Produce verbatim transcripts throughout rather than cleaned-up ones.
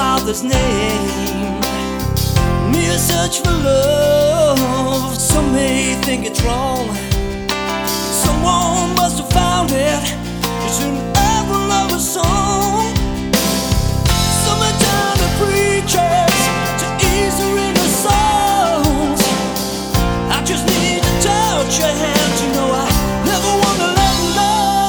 Father's name. Mere search for love, some may think it's wrong. Someone must have found it. It's in every lover's song. Some may turn to preachers to ease their inner souls. I just need to touch your hand, you know I never wanna let go.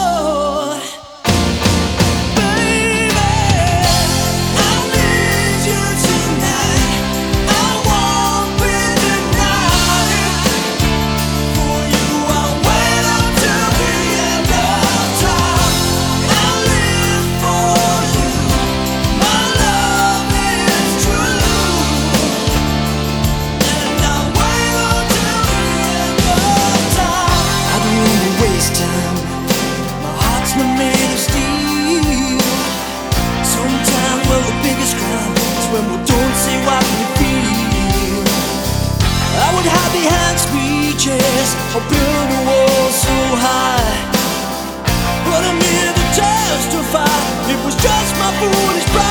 When we don't say what we feel, I would hide behind speeches or build a wall so high, but I'm here to testify it was just my foolish pride.